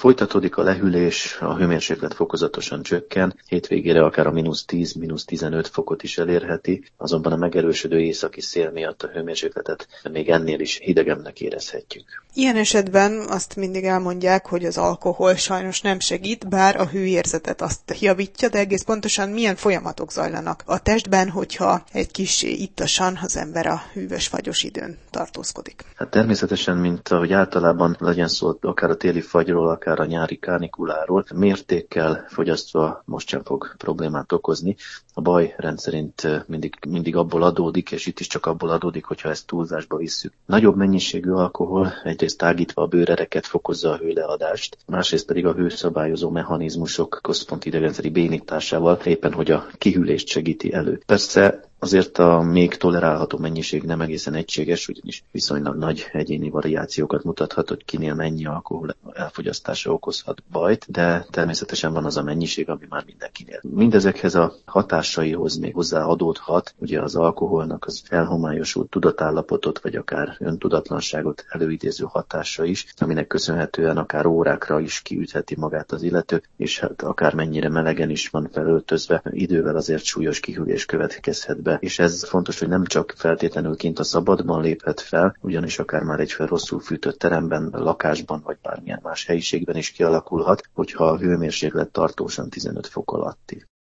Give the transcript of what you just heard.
Folytatódik a lehűlés, a hőmérséklet fokozatosan csökken, hétvégére akár a -10, -15 fokot is elérheti, azonban a megerősödő északi szél miatt a hőmérsékletet még ennél is hidegebbnek érezhetjük. Ilyen esetben azt mindig elmondják, hogy az alkohol sajnos nem segít, bár a hőérzetet azt javítja, de egész pontosan milyen folyamatok zajlanak a testben, hogyha egy kis ittasan az ember a hűvös fagyos időn tartózkodik. Hát természetesen, mint ahogy általában legyen szó akár a téli fagyról, akár a nyári kánikuláról, mértékkel fogyasztva most sem fog problémát okozni. A baj rendszerint mindig abból adódik, és itt is csak abból adódik, hogyha ezt túlzásba visszük. Nagyobb mennyiségű alkohol egyrészt tágítva a bőrereket fokozza a hőleadást, másrészt pedig a hőszabályozó mechanizmusok központi idegrendszeri bénításával éppen hogy a kihűlést segíti elő. Persze azért a még tolerálható mennyiség nem egészen egységes, ugyanis viszonylag nagy egyéni variációkat mutathat, hogy kinél mennyi alkohol elfogyasztása okozhat bajt, de természetesen van az a mennyiség, ami már mindenkinél. Mindezekhez a hatásaihoz még hozzáadódhat, ugye az alkoholnak az elhomályosult tudatállapotot, vagy akár öntudatlanságot előidéző hatása is, aminek köszönhetően akár órákra is kiütheti magát az illető, és hát akár mennyire melegen is van felöltözve, idővel azért súlyos kihűlés következhet be. És ez fontos, hogy nem csak feltétlenül kint a szabadban léphet fel, ugyanis akár már egy rosszul fűtött teremben, lakásban, vagy bármilyen más helyiségben is kialakulhat, hogyha a hőmérséklet tartósan 15 fok alatti.